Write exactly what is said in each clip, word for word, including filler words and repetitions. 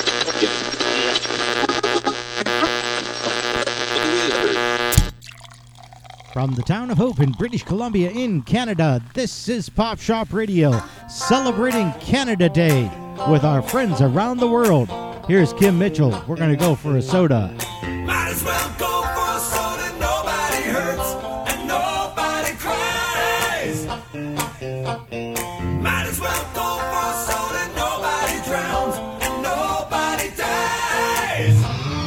From the town of Hope in British Columbia in Canada, this is Pop Shop Radio, celebrating Canada Day with our friends around the world. Here's Kim Mitchell. We're going to go for a soda. Might as well go for a soda. Nobody hurts and nobody cries. Might as well go for a soda. Nobody drowns and nobody dies.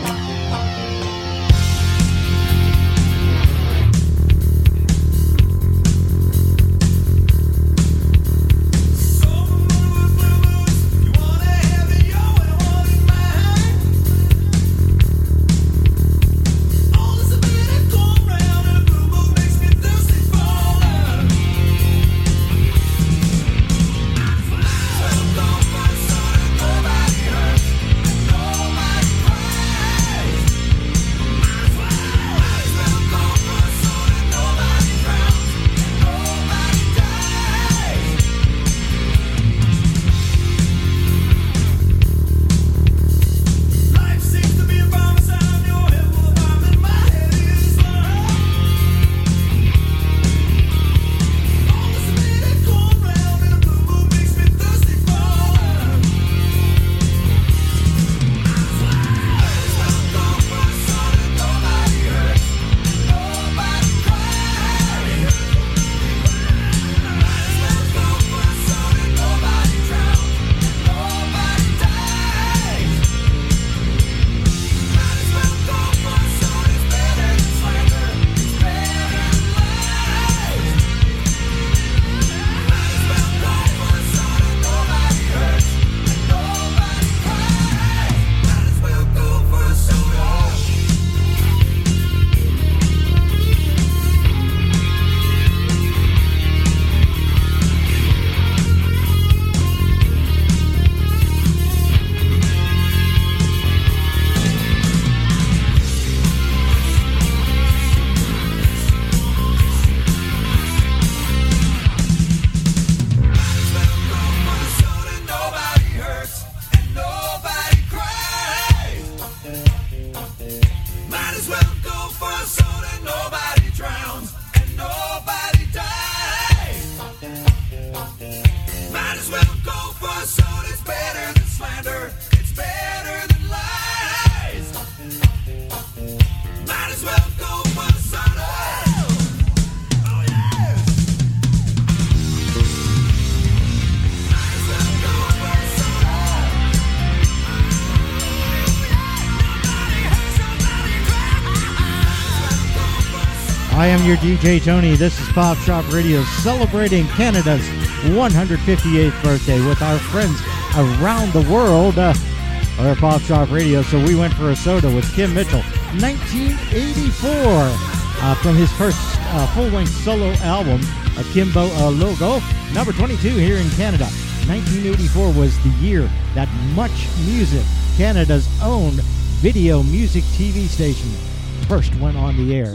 I am your D J Tony. This is Pop Shop Radio, celebrating Canada's one hundred fifty-eighth birthday with our friends around the world. Uh, our Pop Shop Radio. So we went for a soda with Kim Mitchell, nineteen eighty-four, uh, from his first uh, full-length solo album, Akimbo uh, Logo, number twenty-two here in Canada. nineteen eighty-four was the year that Much Music, Canada's own video music T V station, first went on the air.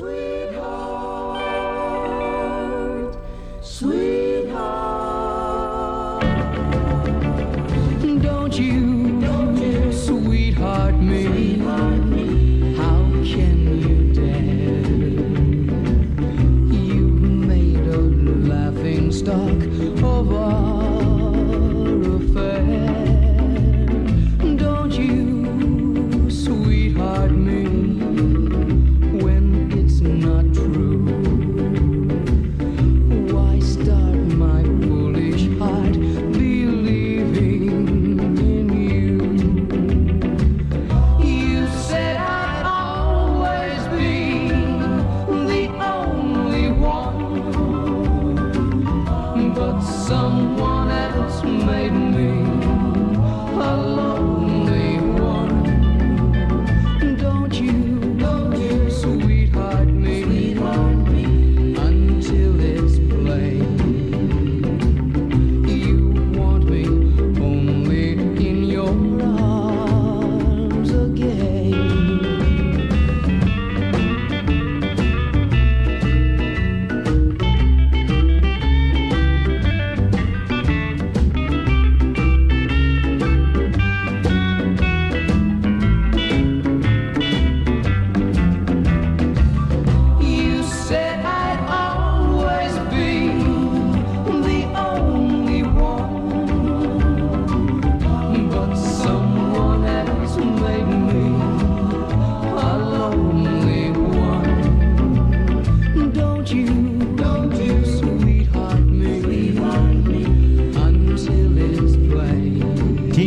Sweetheart, don't you, don't you sweetheart me, sweetheart me, how can you dare? You've made a laughing stock of our affair. Don't you, sweetheart me, when it's not true. Start my foolish heart believing in you.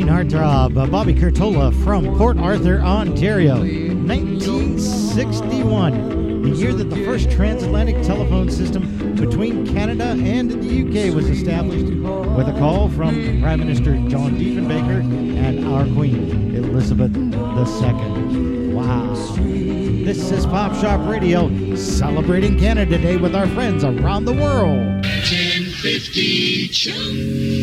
heartthrob, uh, Bobby Curtola from Port Arthur, Ontario, nineteen sixty-one, the year that the first transatlantic telephone system between Canada and the U K was established, with a call from Prime Minister John Diefenbaker and our Queen, Elizabeth the Second. Wow. This is Pop Shop Radio, celebrating Canada Day with our friends around the world. ten fifty Chum.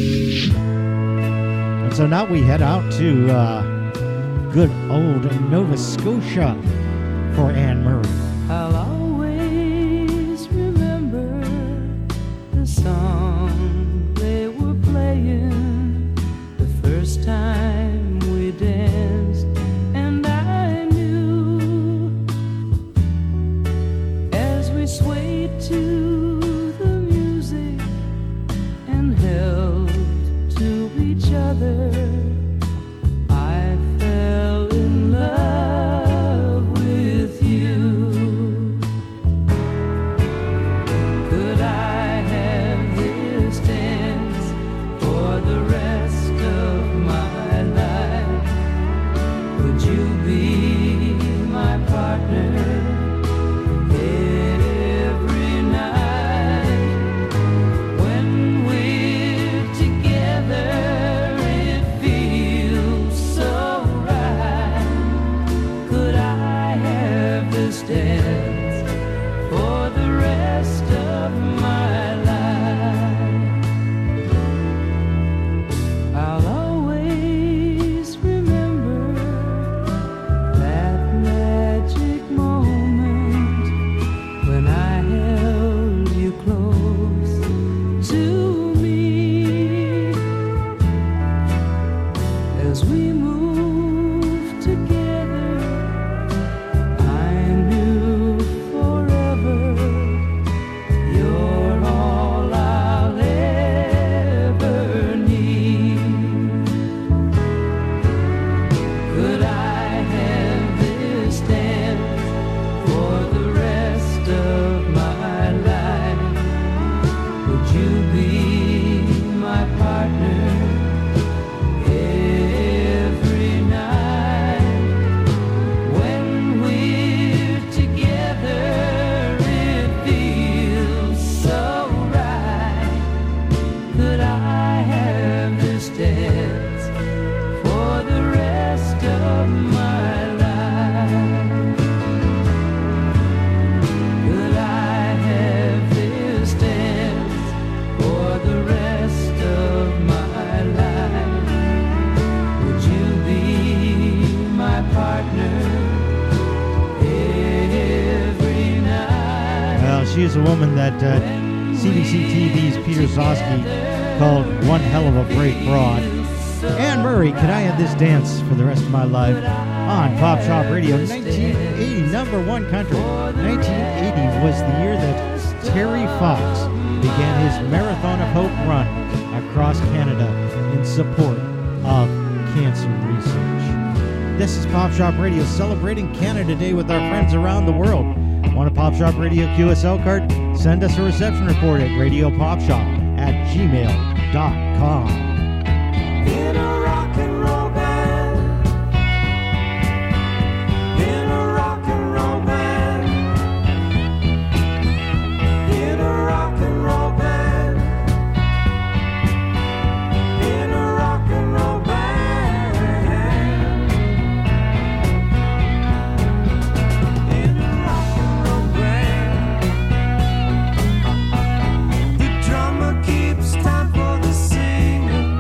And so now we head out to uh, good old Nova Scotia for Anne Murray. I'll always remember the song they were playing the first time we danced, and I knew as we swayed to the music and held to each other, I fell in love with you. Could I have this dance for the rest of my life? Would you be my partner every night? When we're together, it feels so right. Could I have this dance for the rest of my life? I'll always remember that magic moment when I held you close to me. As we moved together, I knew forever you're all I'll ever need. Could I have this dance for the rest of my life? Would you be my partner every night? When we're together, it feels so right. Could I have this dance for the rest of my life? Could I have this dance for the rest of my life? Would you be my partner every night? Well, she is a woman that uh, C B C T V's Peter Zosky called one hell of a great broad. Anne Murray, Could I Have This Dance for the Rest of My Life on Pop Shop Radio. nineteen eighty, number one country. nineteen eighty was the year that Terry Fox began his Marathon of Hope run across Canada in support of cancer research. This is Pop Shop Radio, celebrating Canada Day with our friends around the world. Want a Pop Shop Radio Q S L card? Send us a reception report at radiopopshop at gmail dot com. In a rock and roll band. In a rock and roll band. In a rock and roll band. In a rock and roll band. In a rock and roll band. The drummer keeps time for the singer.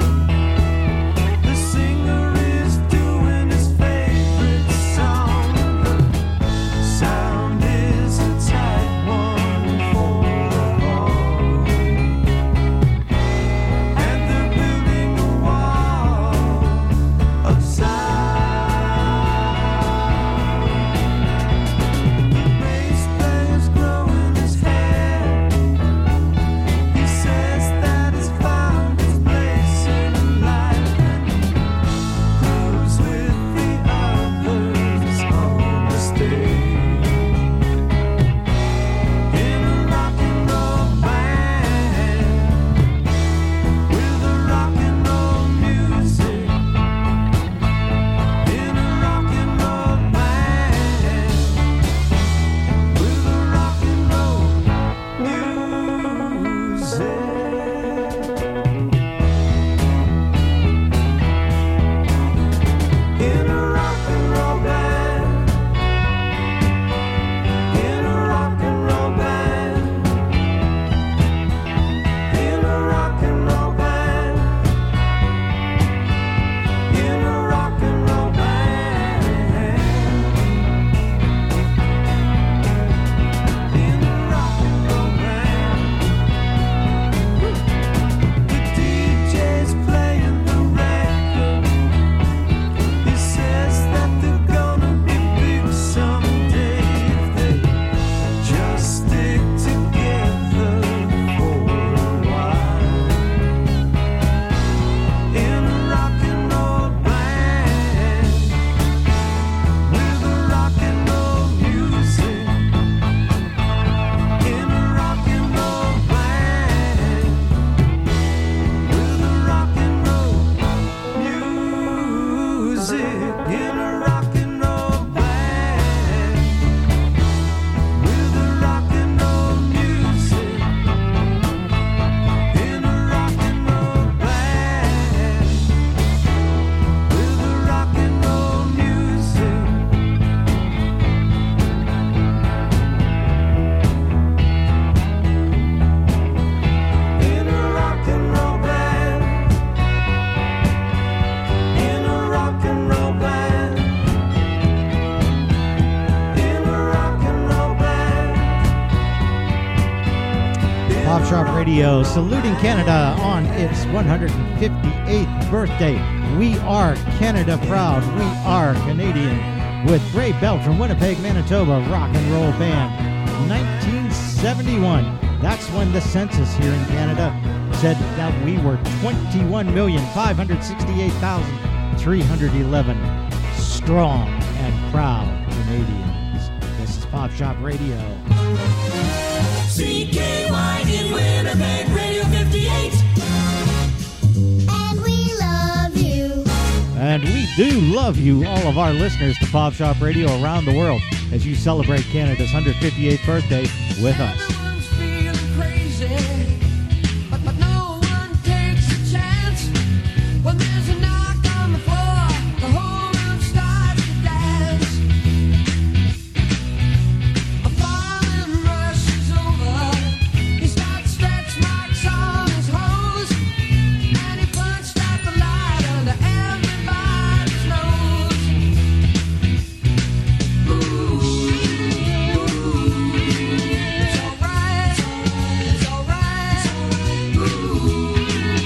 Radio, saluting Canada on its one hundred fifty-eighth birthday. We are Canada proud. We are Canadian. With Ray Bell from Winnipeg, Manitoba, rock and roll band. nineteen seventy-one. That's when the census here in Canada said that we were twenty-one million five hundred sixty-eight thousand three hundred eleven strong and proud Canadians. This is Pop Shop Radio. C K Y in Winnipeg, Radio fifty-eight. And we love you. And we do love you, all of our listeners to Pop Shop Radio around the world, as you celebrate Canada's one hundred fifty-eighth birthday with us. Everyone's feeling crazy, but, but no one takes a chance. When there's a knock on the floor, the whole room starts to dance. A falling rushes over. He starts stretch marks on his hose, and he punched out the light under everybody's nose. Ooh, it's alright, it's alright. Ooh,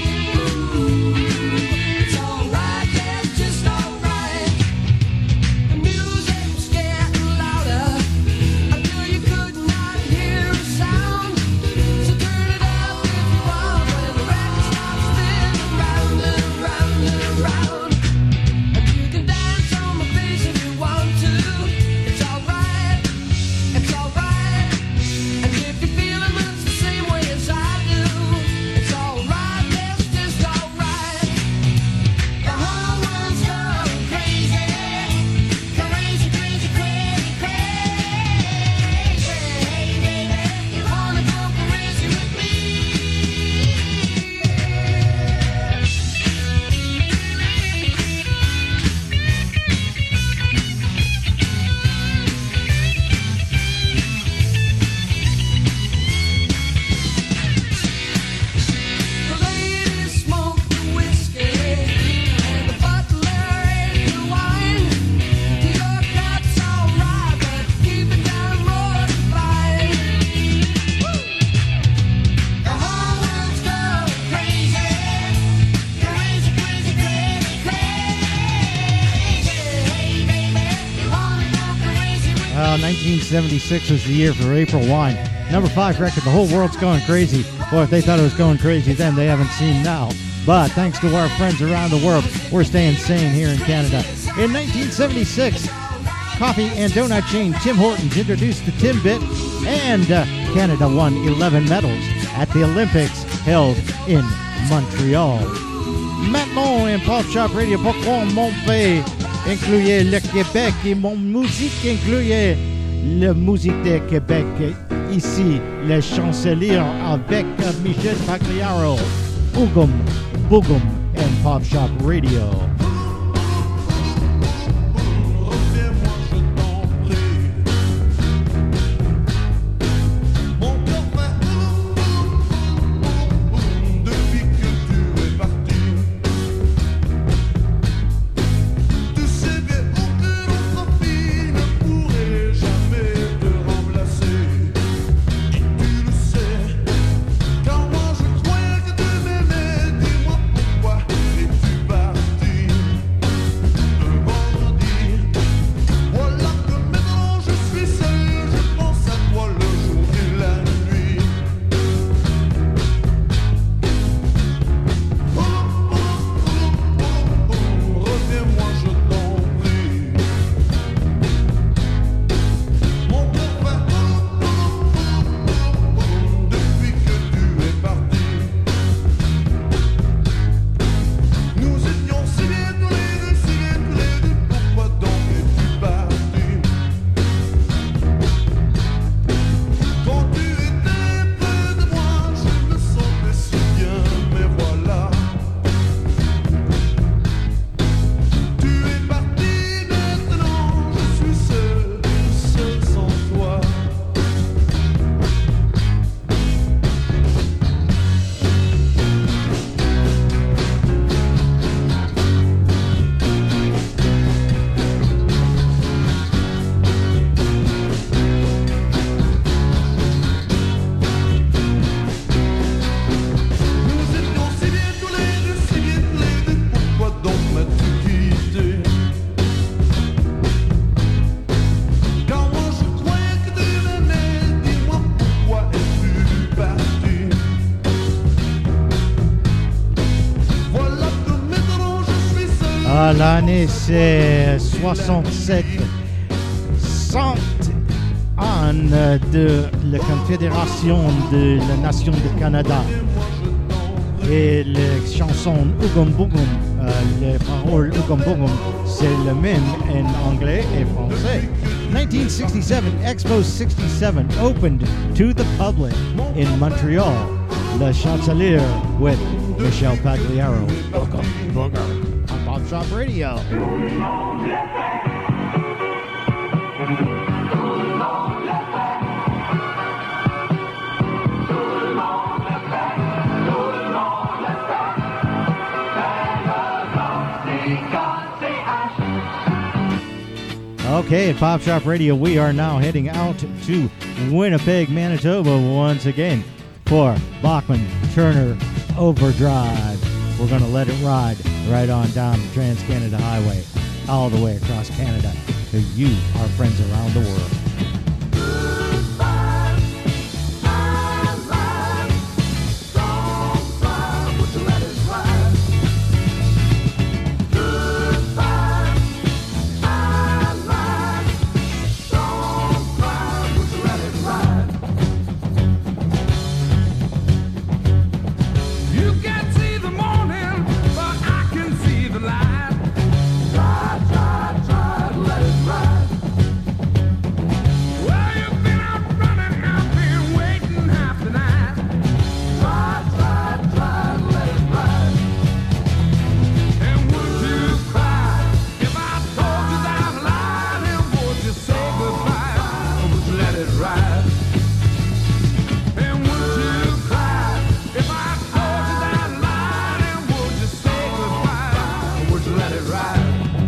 it's alright, yeah, it's just alright. The music was getting louder until you could not hear a sound. So turn it up if you want when the record starts spinning round and round and round. And you can dance on my face if you want to. It's alright, it's alright. And if you're feeling much the same way as I do, it's alright, it's just alright. The whole world's going crazy, crazy, crazy, crazy, crazy. Hey, baby, you wanna go crazy with me? The ladies smoke the whiskey, and the butler ate the wine. Your cup's alright, but keep it down more than fine. The whole world's going crazy, crazy, crazy, crazy, crazy. Hey, baby, you wanna go crazy with me? Well, nineteen seventy-six was the year for April Wine. Number five record, The Whole World's Going Crazy. Boy, if they thought it was going crazy then, they haven't seen now. But thanks to our friends around the world, we're staying sane here in Canada. In nineteen seventy-six, coffee and donut chain Tim Hortons introduced the Timbit, and uh, Canada won eleven medals at the Olympics held in Montreal. Maintenant, en Pop Shop Radio, pourquoi mon pays incluait le Québec et mon musique incluait la musique de Québec. Ici, le chancelier avec Michel Pagliaro, Oogum Boogum, and Pop Shop Radio. Depuis que tu es parti, tu sais bien aucune autre fille ne pourrait jamais te remplacer. Et tu le sais, car moi je croyais que tu m'aimais. Dis-moi pourquoi es-tu parti? l'année c'est soixante-sept. cent ans de la Confédération de la Nation du Canada. Et les chansons Oogum Boogum, euh, les paroles Oogum Boogum, c'est le même en anglais et français. nineteen sixty-seven, Expo sixty-seven opened to the public in Montreal. Le Chancelier with Michel Pagliaro. Welcome, Booger, on Pop Shop Radio. Okay, at Pop Shop Radio, we are now heading out to Winnipeg, Manitoba once again for Bachman Turner Overdrive. We're going to let it ride right on down the Trans-Canada Highway, all the way across Canada to you, our friends around the world. You can't see the morning, but I can see the light. Try, try, try to let it ride. Well, you've been out running, I've been waiting half the night. Try, try, try to let it ride. And would you cry if I told you that I lied? And would you say goodbye, or would you let it ride? And would you cry if I told you that I lied? And would you say goodbye, or would you let it ride?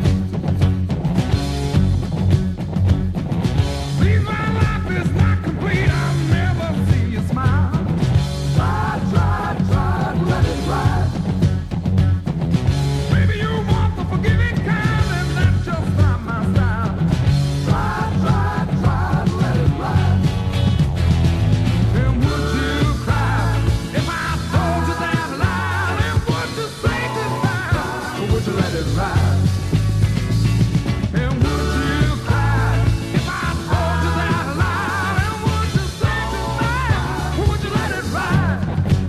Please, my life is not complete. I've never seen you smile. Try, try, try to let it ride. Maybe you want the forgiving kind, and that's just not my style. Try, try, try to let it ride. And would you cry if I told you that I lied? And would you say goodbye, or would you let it ride? And would you cry if I told you that I lied? And would you say goodbye, or would you let it ride?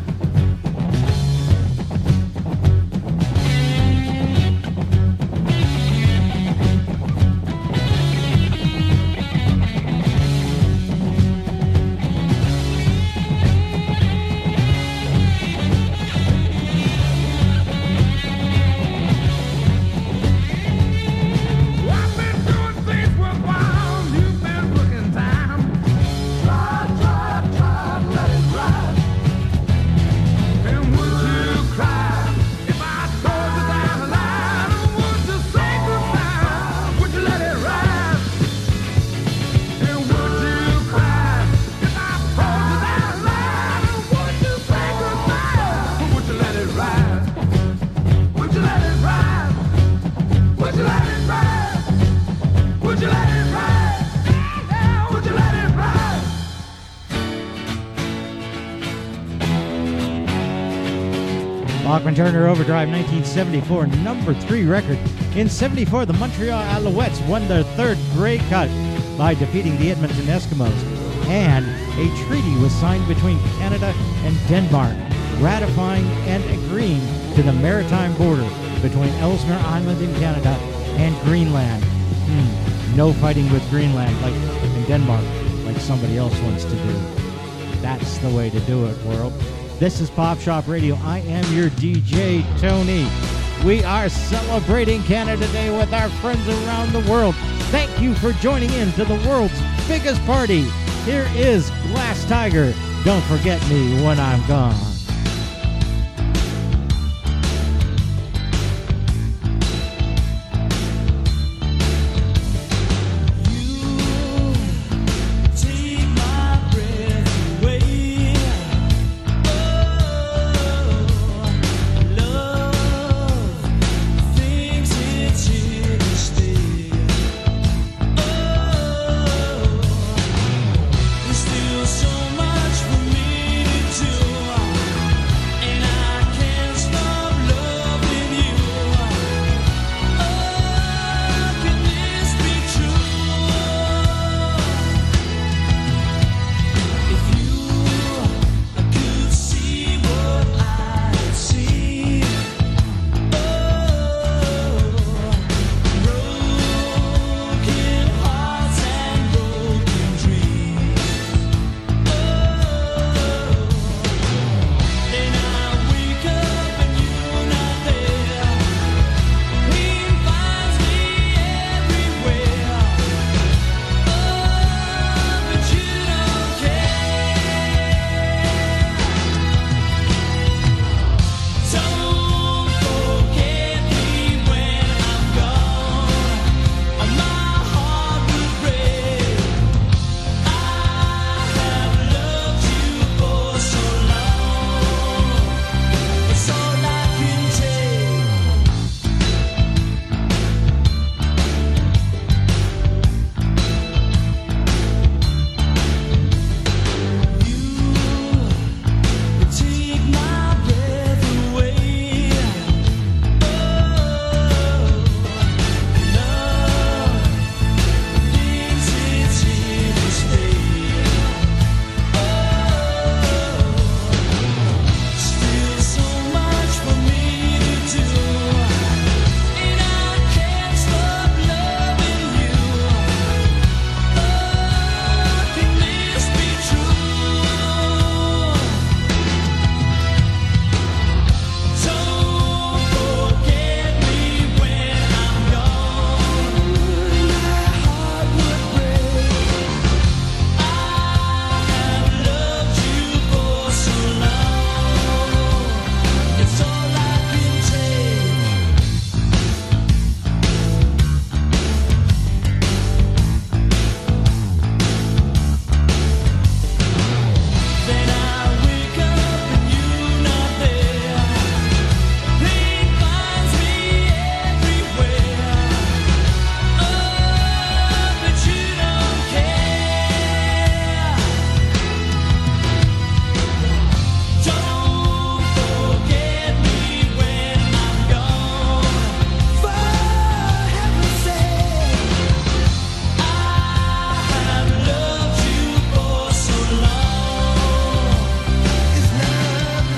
I've been doing things worthwhile. You've been looking down. Try, try, try to let it ride. And would you cry if I told you that I lied? And would you say goodbye? Would you let it ride? And would you cry if I told you that I lied? And would you say goodbye? Or would you let it ride? Would you let it ride? Would you let it ride? Would you let it ride? Yeah, would you let it ride? Bachman Turner Overdrive, nineteen seventy-four, number three record. In seventy-four, the Montreal Alouettes won their third Grey Cup by defeating the Edmonton Eskimos. And a treaty was signed between Canada and Denmark, ratifying and agreeing to the maritime border between Ellesmere Island in Canada and Greenland. Hmm, no fighting with Greenland like in Denmark, like somebody else wants to do. That's the way to do it, world. This is Pop Shop Radio. I am your D J, Tony. We are celebrating Canada Day with our friends around the world. Thank you for joining in to the world's biggest party. Here is Glass Tiger. Don't forget me when I'm gone. Take my breath away. Oh, love thinks it's here to stay. Oh, there's still so much for me to do.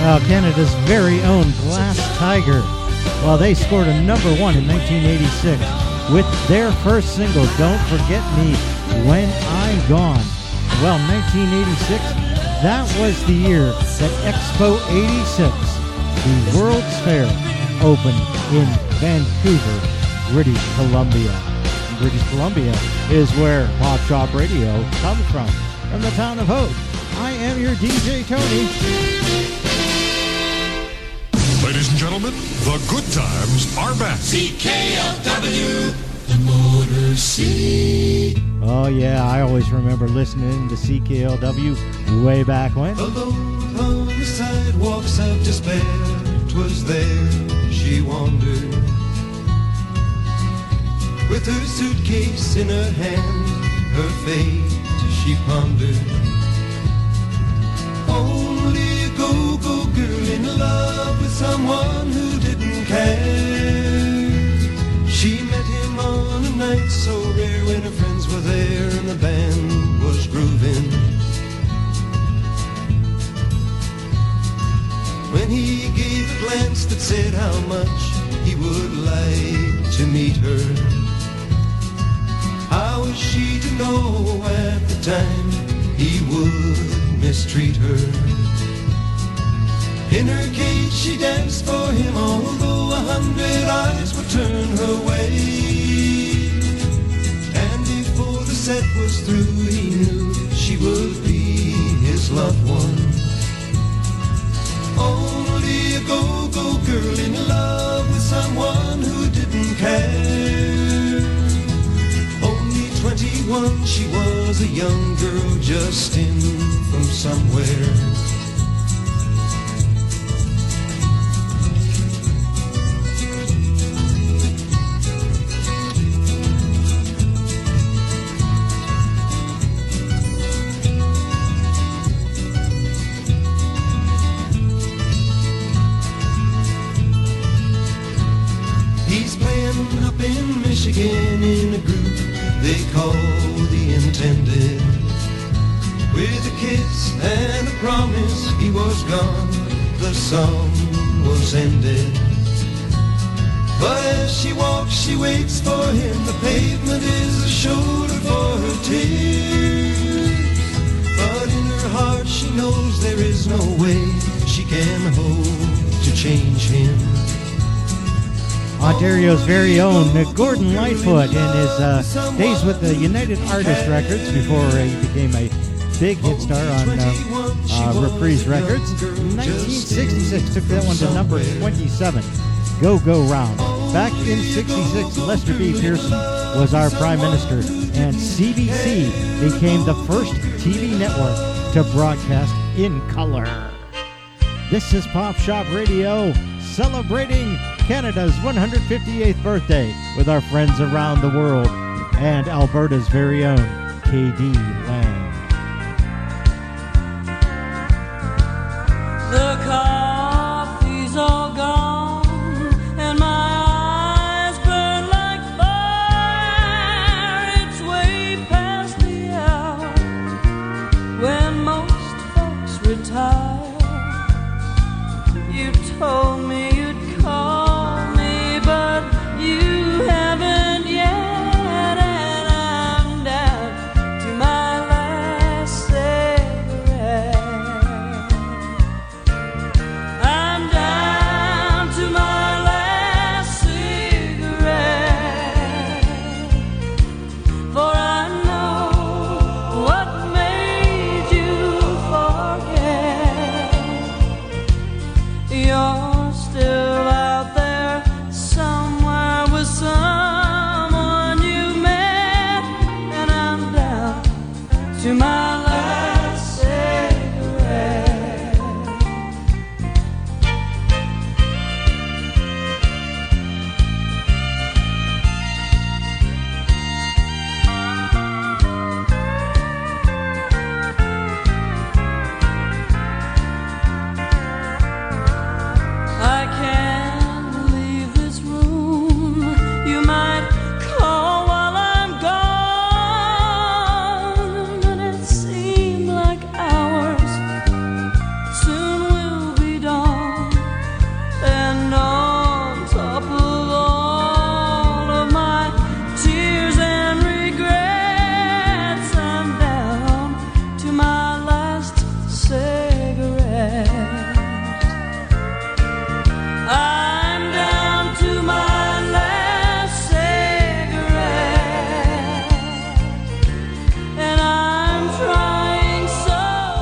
uh, Canada's very own Glass Tiger. Well, they scored a number one in nineteen eighty-six with their first single, Don't Forget Me When I'm Gone. Well, nineteen eighty-six, that was the year that Expo eighty-six, the World's Fair, opened in Vancouver, British Columbia. British Columbia is where Pop Shop Radio comes from, from the town of Hope. I am your D J, Tony. Ladies and gentlemen, the good times are back. C K L W, the Motor City. Oh yeah, I always remember listening to C K L W way back when. Alone on the sidewalks of despair, 'twas there she wandered. With her suitcase in her hand, her fate she pondered. Only a go-go girl in love with someone who didn't care. She met him on a night so rare when her friends were there and the band was grooving. When he gave a glance that said how much he would like to meet her, how was she to know at the time he would mistreat her? In her cage she danced for him, although a hundred eyes would turn her way. And before the set was through, he knew she would be his loved one. Only a go-go girl in love with someone who didn't care. Only twenty-one, she was a young girl just in from somewhere. He's playing up in Michigan in a group they call The Intended. With a kiss and a promise he was gone, the song was ended. But as she walks she waits for him, the pavement is a shoulder for her tears. But in her heart she knows there is no way she can hope to change him. Ontario's very own uh, Gordon Lightfoot in his uh, days with the United Artists Records before he became a big hit star on uh, uh, Reprise Records. In nineteen sixty-six took that one to number twenty-seven, Go Go Round. Back in sixty-six, Lester B. Pearson was our Prime Minister, and C B C became the first T V network to broadcast in color. This is Pop Shop Radio, celebrating Canada's one hundred fifty-eighth birthday with our friends around the world and Alberta's very own K D Lang. The coffee's all gone and my eyes burn like fire. It's way past the hour when most folks retire. You told me you'd call me, but you haven't yet, and I'm down to my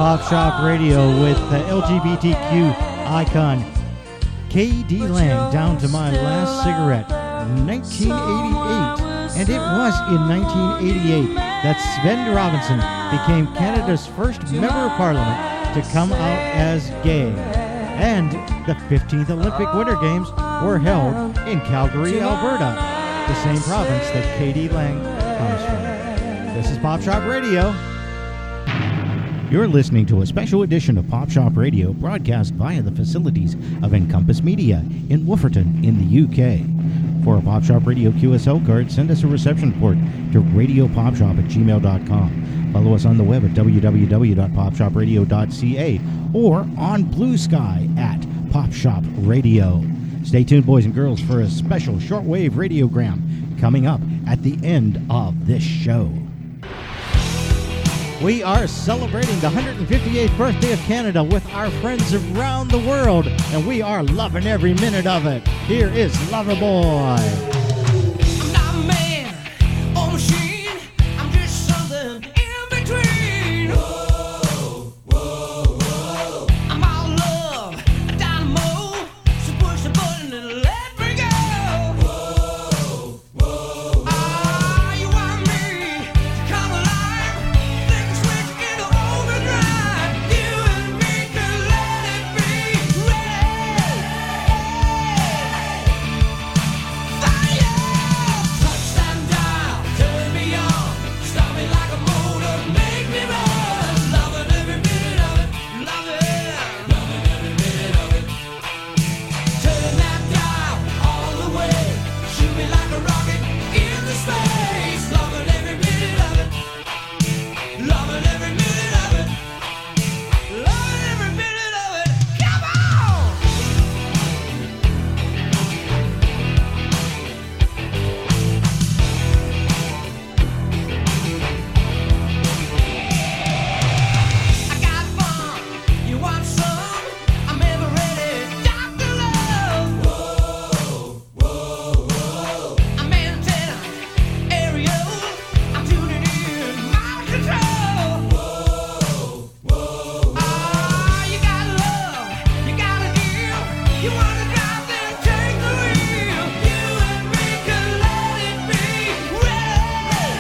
Pop Shop Radio with the L G B T Q icon K D Lang, Down to My Last Cigarette, nineteen eighty-eight. And it was in nineteen eighty-eight that Sven Robinson became Canada's first member of Parliament to come out as gay. And the fifteenth Olympic Winter Games were held in Calgary, Alberta, the same province that K D Lang comes from. This is Pop Shop Radio. You're listening to a special edition of Pop Shop Radio broadcast via the facilities of Encompass Media in Wooferton in the U K. For a Pop Shop Radio Q S L card, send us a reception port to radio pop shop at gmail dot com. Follow us on the web at w w w dot pop shop radio dot c a or on Blue Sky at Pop Shop Radio. Stay tuned, boys and girls, for a special shortwave radiogram coming up at the end of this show. We are celebrating the one hundred fifty-eighth birthday of Canada with our friends around the world, and we are loving every minute of it. Here is Loverboy. I'm not a man or a machine. I'm just something in between. Whoa, whoa, whoa. I'm all love, a dynamo. So push the button and let me go. Whoa, whoa, whoa. Ah, you want me to come alive? Flick a switch into overdrive. You and me can let it be red. Fire! Touchdown dial, turn me on, start me like a motor, make me run. Loving every minute of it, love it, loving every minute of it. Turn that dial all the way, shoot me like a rocket into space. Loving every minute of it, loving every minute of it, loving every minute of it. Come on! I got fun, you want some? I'm ever ready, Doctor Love. Whoa, whoa, whoa. I'm antenna, aerial. I'm tuning in, mind control. Whoa, whoa. Ah, you got love, you got a deal. You wanna drive, then take the wheel. You and me can let it be red.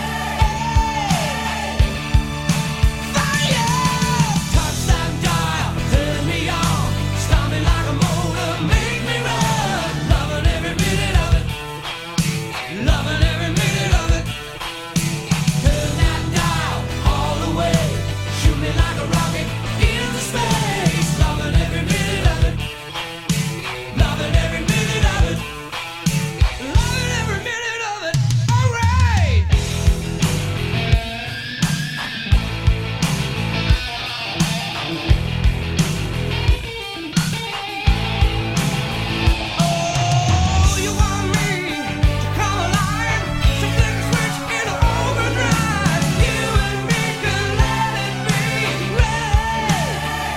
Fire! Touchdown dial, turn me on, start me like a motor, make me run. Loving every minute of it, loving every minute of it. Turn that dial all the way, shoot me like a rocket into space. Loving every minute of it, loving every minute of it, loving every minute of it. All right. Oh, you want me to come alive? So flick a switch into overdrive. You and me can let it be red.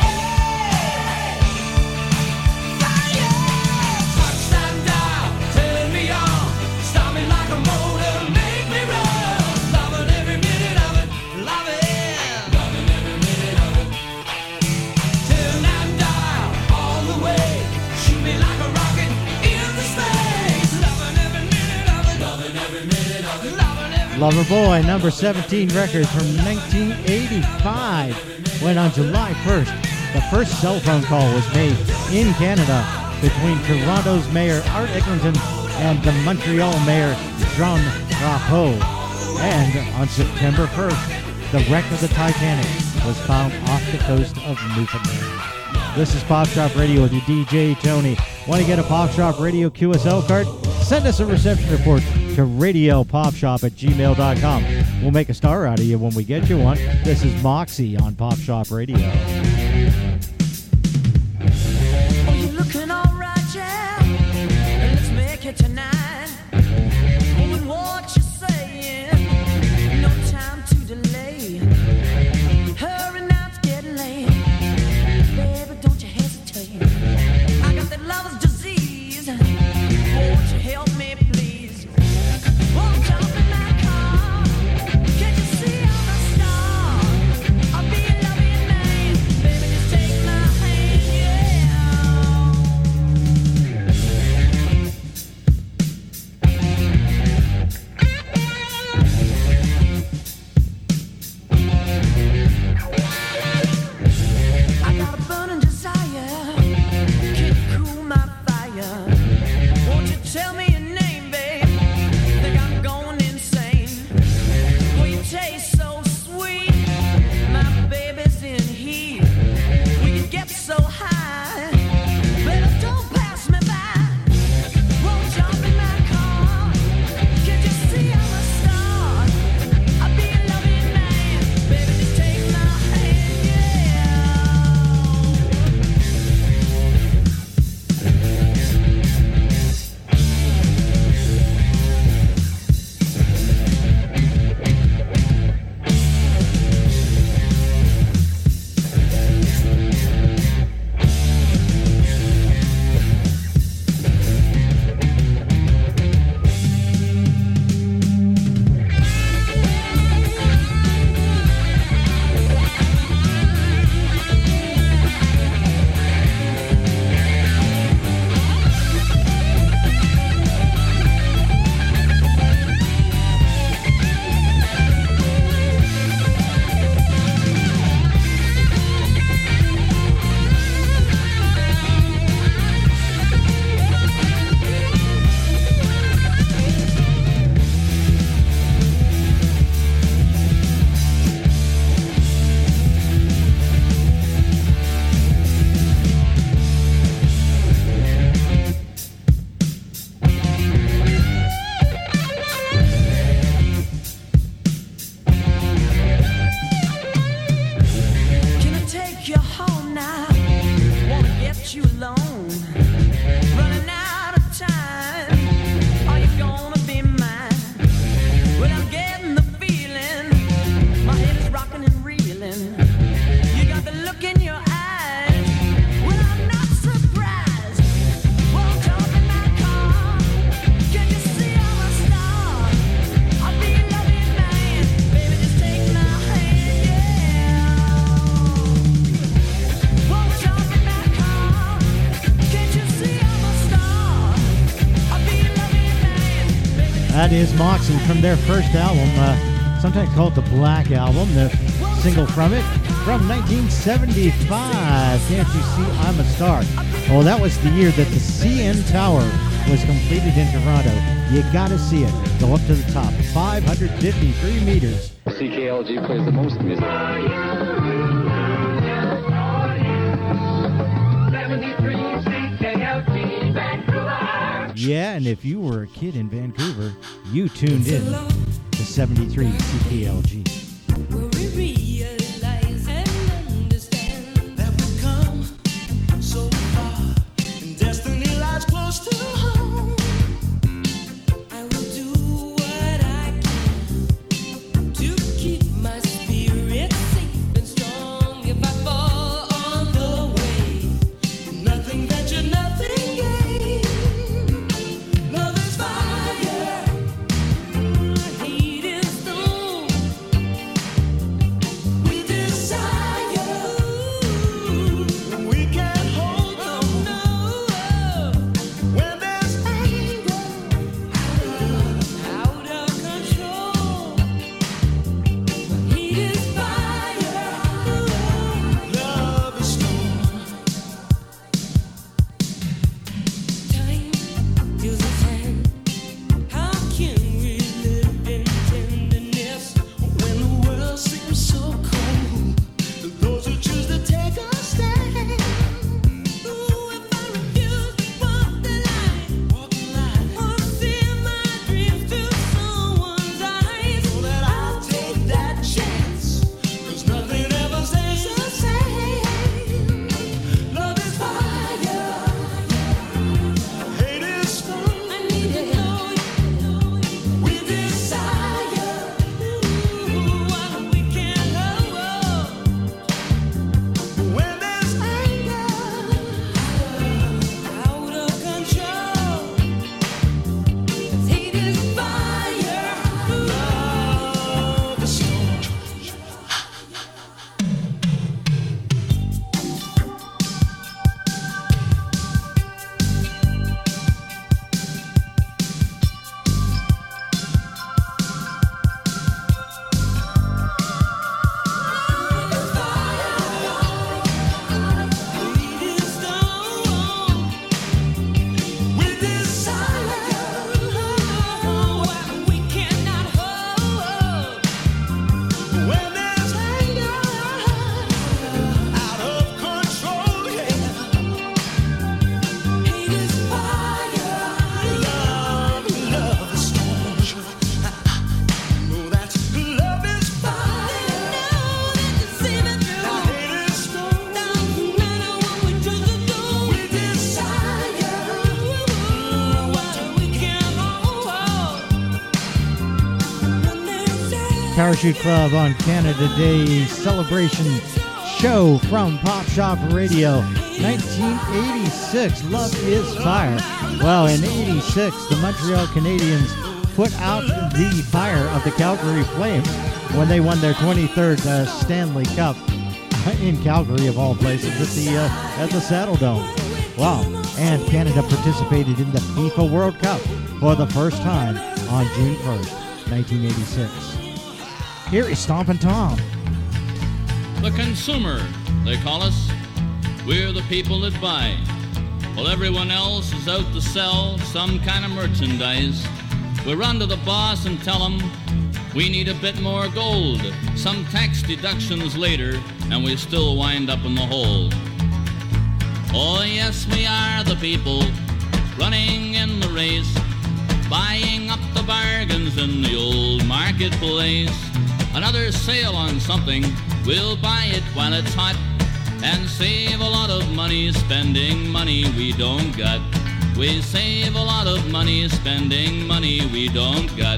Fire! Touchdown dial, turn me on, start me like a motor, make me run. Loving every minute of it, love it, loving every minute of it. Turn that dial all the way, shoot me like a rocket into space. Loving every minute of it, loving every minute of it, loving every Loverboy, number seventeen record from nineteen eighty-five. When on July first, the first cell phone call was made in Canada between Toronto's Mayor Art Eglinton and the Montreal Mayor Jean Drapeau. And on September first, the wreck of the Titanic was found off the coast of Newfoundland. This is Pop Shop Radio with your D J Tony. Want to get a Pop Shop Radio Q S L card? Send us a reception report to radio pop shop at gmail dot com. We'll make a star out of you when we get you one. This is Moxie on Pop Shop Radio. Oh, you looking all right, yeah? Let's make it tonight. Oh, and what you saying? No time to delay. Hurry now, it's getting late. Baby, don't you hesitate. I got that lover's disease. Won't you help me, please? Won't jump in that car. Can you see all the stars? I'll be a loving man. That is Moxie from their first album, uh, sometimes called the Black Album. The single from it from nineteen seventy-five. Can't You See I'm a Star? Well, that was the year that the C N Tower was completed in Toronto. You gotta see it. Go up to the top, five hundred fifty-three meters. C K L G plays the most music. Yeah, and if you were a kid in Vancouver, you tuned in to seventy-three C K L G. Parachute Club on Canada Day celebration show from Pop Shop Radio. nineteen eighty-six, Love is Fire. Well, in eighty-six, the Montreal Canadiens put out the fire of the Calgary Flames when they won their twenty-third uh, Stanley Cup in Calgary, of all places, at the uh, at the Saddle Dome. Wow! And Canada participated in the FIFA World Cup for the first time on June first, nineteen eighty-six. Here is Stompin' Tom. The consumer, they call us. We're the people that buy. While everyone else is out to sell some kind of merchandise, we run to the boss and tell him we need a bit more gold. Some tax deductions later, and we still wind up in the hole. Oh yes, we are the people running in the race, buying up the bargains in the old marketplace. Another sale on something, we'll buy it while it's hot and save a lot of money spending money we don't got. We save a lot of money spending money we don't got.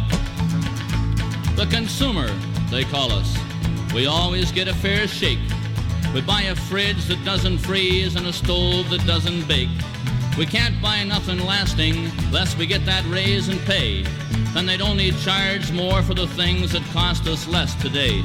The consumer, they call us. We always get a fair shake. We buy a fridge that doesn't freeze and a stove that doesn't bake. We can't buy nothing lasting lest we get that raise in pay. Then they'd only charge more for the things that cost us less today.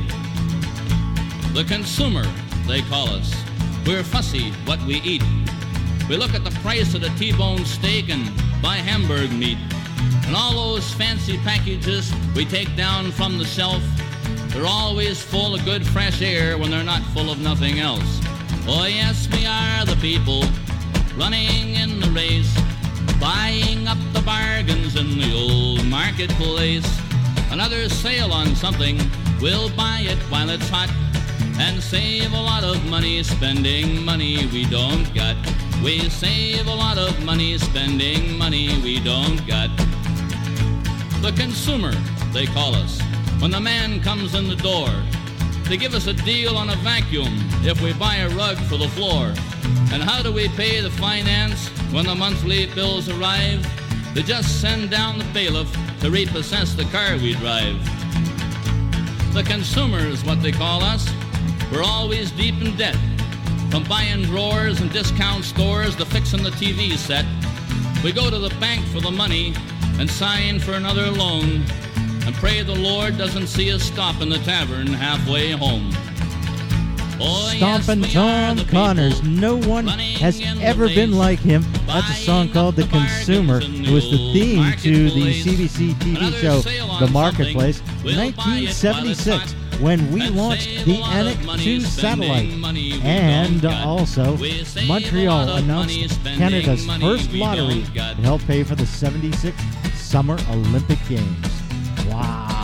The consumer, they call us. We're fussy what we eat. We look at the price of the T-bone steak and buy Hamburg meat. And And all those fancy packages we take down from the shelf, they're always full of good fresh air when they're not full of nothing else. Oh yes, we are the people running in the race, buying up the bargains in the old marketplace. Another sale on something, we'll buy it while it's hot and save a lot of money spending money we don't got. We save a lot of money spending money we don't got. The consumer, they call us. When the man comes in the door, they give us a deal on a vacuum if we buy a rug for the floor. And how do we pay the finance when the monthly bills arrive? They just send down the bailiff to repossess the car we drive. The consumer's what they call us. We're always deep in debt, from buying drawers and discount stores to fixing the T V set. We go to the bank for the money and sign for another loan and pray the Lord doesn't see us stop in the tavern halfway home. Oh, Stompin' yes, we are Tom the Connors. people No one running has in the ever been race, like him. That's a song buying called up The the bargains Consumer. in It the was the old theme to the marketplace. C B C T V Another show, sale on The something, Marketplace, we'll buy it while nineteen seventy-six, it's hot, when we and launched save the a lot of Anik money two spending satellite. money we And don't got. also, We save a Montreal lot of announced money spending Canada's money first we lottery don't got. to help pay for the seventy-six Summer Olympic Games. Wow.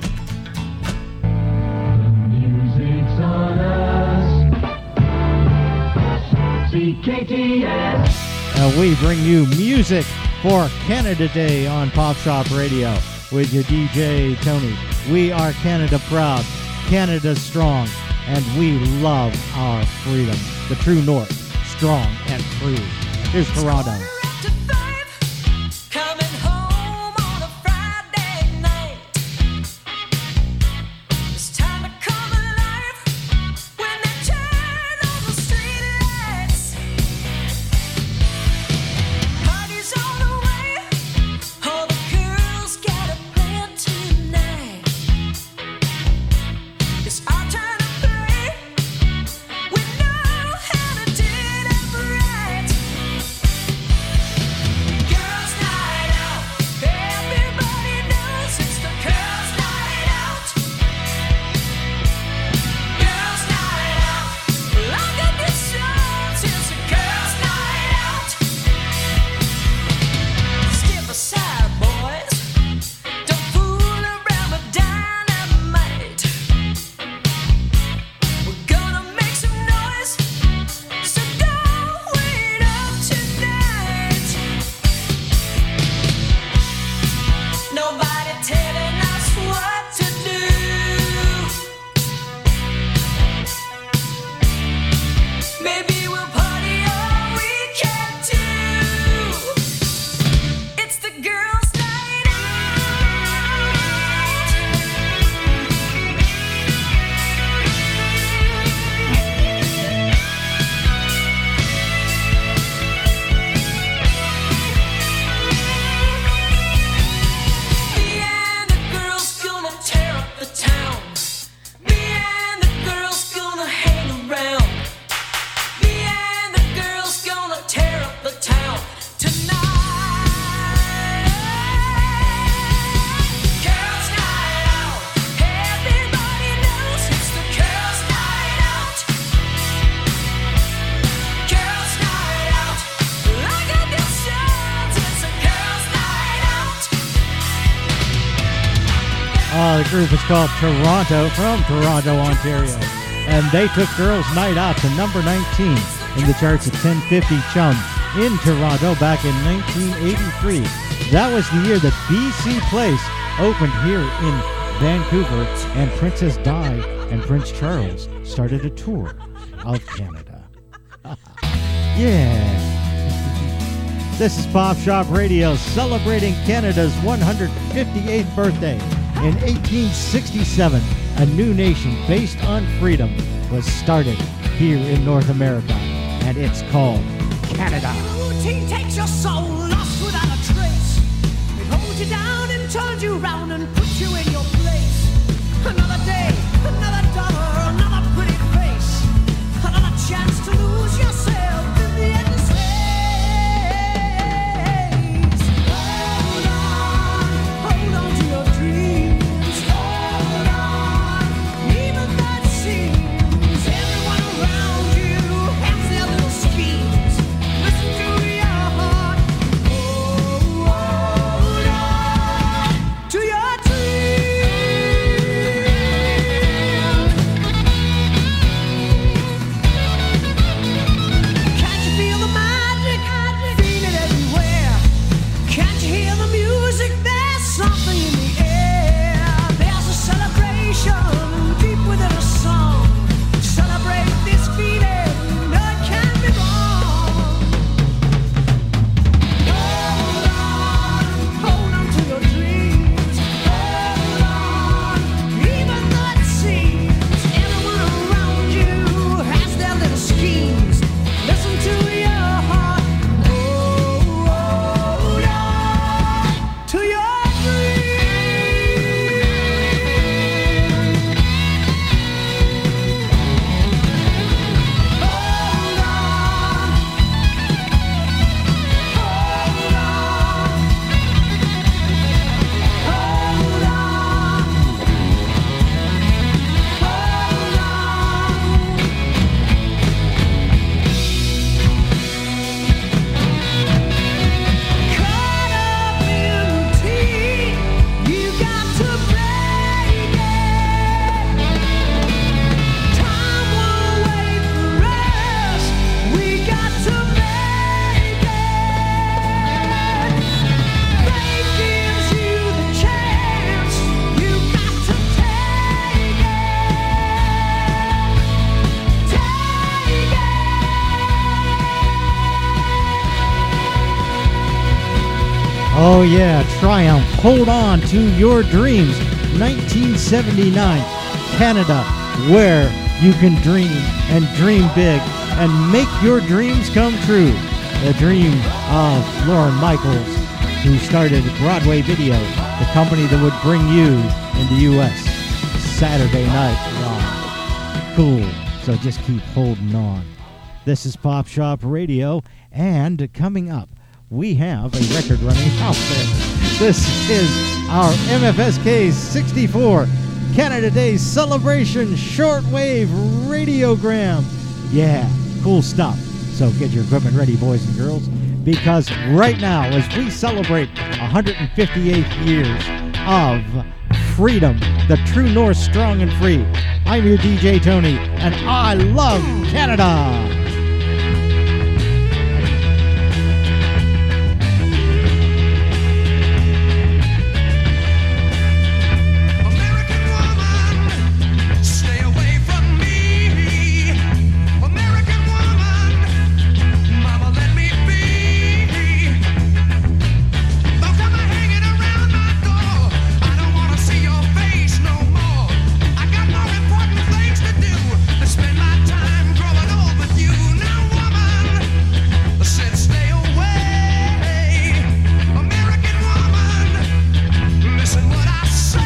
Music's on us. C K T S. Uh, we bring you music for Canada Day on Pop Shop Radio with your D J Tony. We are Canada proud, Canada strong, and we love our freedom. The true north, strong and free. Here's Toronto. Coming home on a Friday night. It's time to come alive when they turn on the street lights. Party's on the way. All the girls got a plan tonight. It's our time to play. We know how to do it right. Girls' night out. Everybody knows it's the girls' night out. Girls' night out. Like a good songs, it's a girls' night out. Step aside, boys. Don't fool around with dynamite. We're gonna make some noise, so don't wait up tonight. Nobody telling us what to do. Maybe we'll party all weekend too. It's the girls' night Me and the girls gonna tear up the town. Me and the girls gonna hang around. Me and the girls gonna tear up the town tonight. Girls' night out. Everybody knows it's the girls' night out. Girls' night out. Like a good songs, it's a girls' night out. Uh, the group is called Toronto, from Toronto, Ontario. And they took Girls' Night Out to number nineteen in the charts at ten fifty Chum in Toronto back in nineteen eighty-three. That was the year that B C Place opened here in Vancouver, and Princess Di and Prince Charles started a tour of Canada. Yeah. This is Pop Shop Radio celebrating Canada's one hundred fifty-eighth birthday. In eighteen sixty-seven, a new nation based on freedom was started here in North America, and it's called Canada. Routine takes your soul, lost without a trace. It holds you down and turns you round and puts you in your place. Another day, another dollar, another pretty face. Another chance to lose yourself in the endless race. Hold on Oh yeah, Triumph, hold on to your dreams. nineteen seventy-nine, Canada, where you can dream and dream big and make your dreams come true. The dream of Lauren Michaels, who started Broadway Video, the company that would bring you in the U S Saturday Night Live. Cool, so just keep holding on. This is Pop Shop Radio, and coming up, we have a record running out there. This is our M F S K sixty-four Canada Day Celebration Shortwave Radiogram. Yeah, cool stuff. So get your equipment ready, boys and girls, because right now, as we celebrate one hundred fifty-eight years of freedom, the true North, strong and free, I'm your D J Tony, and I love Canada. Spend my time growing old with you. Now, woman, said stay away. American woman, listen what I say.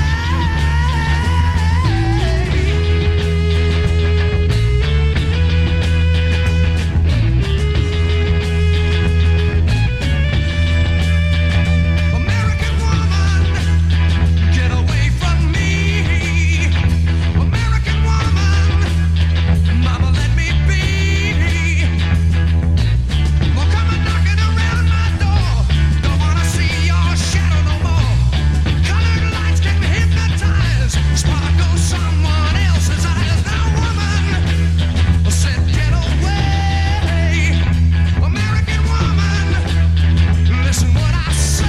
American woman, get away from me. American woman, mama, let me be. Well, come a knocking around my door. Don't wanna see your shadow no more. Colored lights can hypnotize. Sparkle someone else's eyes. Now, woman, said get away. American woman, listen what I say.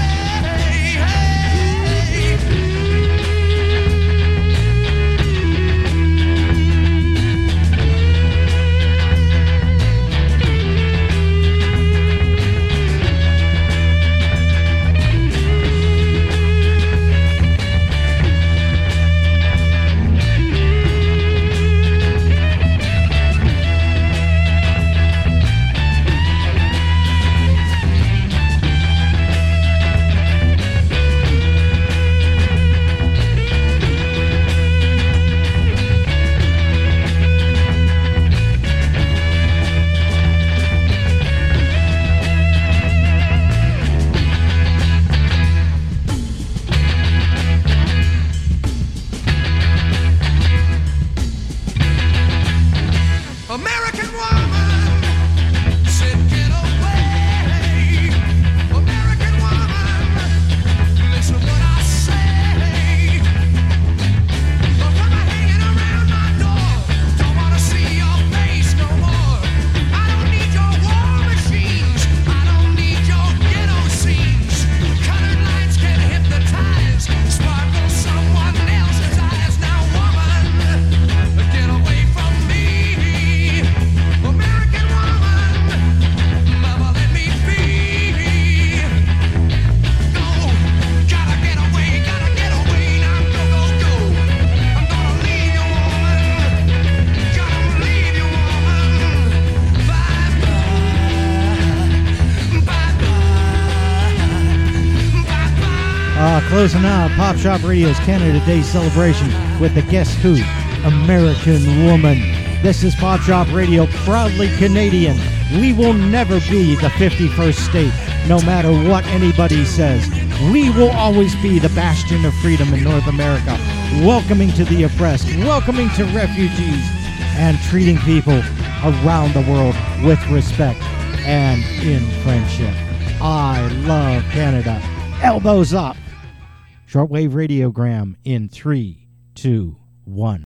American woman, said get away. American woman, listen what I say. Don't come a hanging around my door. Don't wanna see your face no more. I don't need your war machines. I don't need your ghetto scenes. Colored lights can hypnotize. Sparkle someone else's eyes. Now, woman, get away from me. American woman, mama, let me be. Go, gotta get away, gotta get away. Now go, go, go. I'm gonna leave you, woman. Gotta leave you, woman. Bye bye, bye bye, bye bye. Uh, closing out Pop Shop Radio's Canada Day celebration with the Guess Who, American Woman. This is Pop Shop Radio, proudly Canadian. We will never be the fifty-first state, no matter what anybody says. We will always be the bastion of freedom in North America, welcoming to the oppressed, welcoming to refugees, and treating people around the world with respect and in friendship. I love Canada. Elbows up. Shortwave radiogram in three, two, one.